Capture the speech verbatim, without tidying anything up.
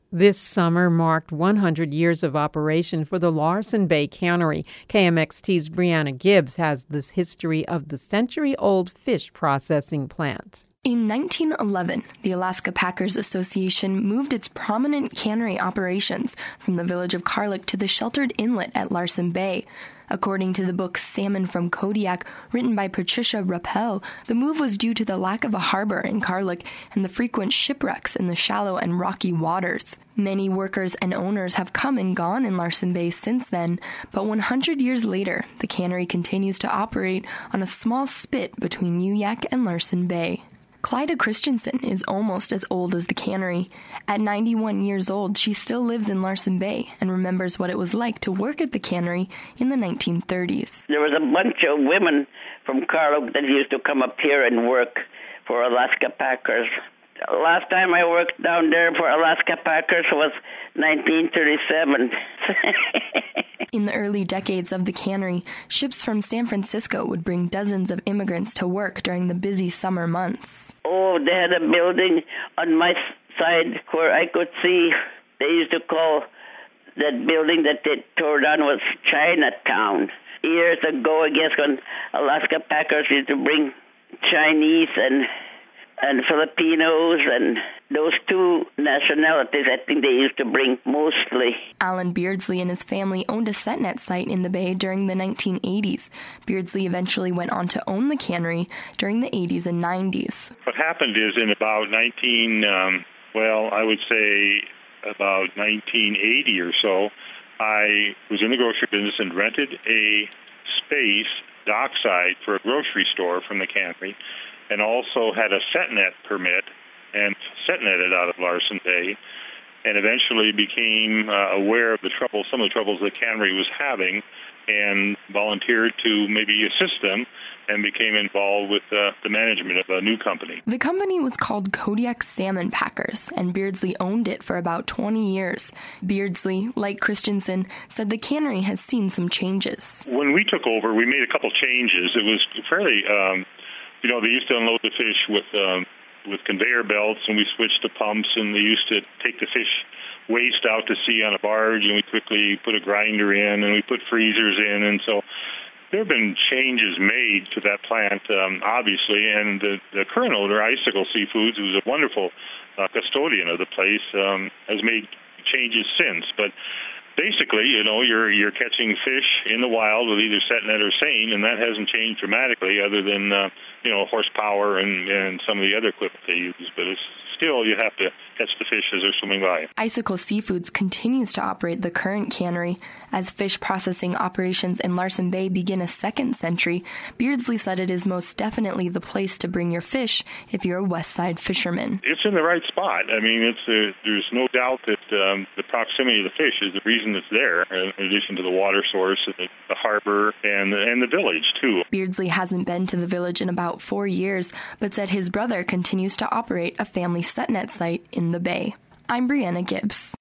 This summer marked one hundred years of operation for the Larsen Bay Cannery. K M X T's Brianna Gibbs has this history of the century-old fish processing plant. In nineteen eleven, the Alaska Packers Association moved its prominent cannery operations from the village of Carlick to the sheltered inlet at Larsen Bay. According to the book Salmon from Kodiak, written by Patricia Rappel, the move was due to the lack of a harbor in Carlick and the frequent shipwrecks in the shallow and rocky waters. Many workers and owners have come and gone in Larsen Bay since then, but one hundred years later, the cannery continues to operate on a small spit between Uyak and Larsen Bay. Clyda Christensen is almost as old as the cannery. At ninety-one years old, she still lives in Larsen Bay and remembers what it was like to work at the cannery in the nineteen thirties. There was a bunch of women from Carlick that used to come up here and work for Alaska Packers. Last time I worked down there for Alaska Packers was nineteen thirty-seven. In the early decades of the cannery, ships from San Francisco would bring dozens of immigrants to work during the busy summer months. Oh, they had a building on my side where I could see. They used to call that building that they tore down was Chinatown. Years ago, I guess, when Alaska Packers used to bring Chinese and and Filipinos and those two nationalities, I think they used to bring mostly. Alan Beardsley and his family owned a SetNet site in the Bay during the nineteen eighties. Beardsley eventually went on to own the cannery during the eighties and nineties. What happened is in about nineteen, um, well, I would say about nineteen eighty or so, I was in the grocery business and rented a space dockside for a grocery store from the cannery, and also had a SetNet permit and SetNetted out of Larsen Bay, and eventually became uh, aware of the trouble, some of the troubles the cannery was having, and volunteered to maybe assist them, and became involved with uh, the management of a new company. The company was called Kodiak Salmon Packers, and Beardsley owned it for about twenty years. Beardsley, like Christensen, said the cannery has seen some changes. When we took over, we made a couple changes. It was fairly... Um, You know, they used to unload the fish with um, with conveyor belts, and we switched to pumps, and they used to take the fish waste out to sea on a barge, and we quickly put a grinder in, and we put freezers in, and so there have been changes made to that plant, um, obviously, and the, the current owner, Icicle Seafoods, who's a wonderful uh, custodian of the place, um, has made changes since, but basically, you know, you're you're catching fish in the wild with either SetNet or seine, and that hasn't changed dramatically other than, uh, you know, horsepower and, and some of the other equipment they use. But it's still, you have to catch the fish as they're swimming by. Icicle Seafoods continues to operate the current cannery. As fish processing operations in Larsen Bay begin a second century, Beardsley said it is most definitely the place to bring your fish if you're a West Side fisherman. It's in the right spot. I mean, it's uh, there's no doubt that um, the proximity of the fish is the reason it's there, in addition to the water source, and the, the harbor, and, and the village, too. Beardsley hasn't been to the village in about four years, but said his brother continues to operate a family SetNet site in the Bay. I'm Brianna Gibbs.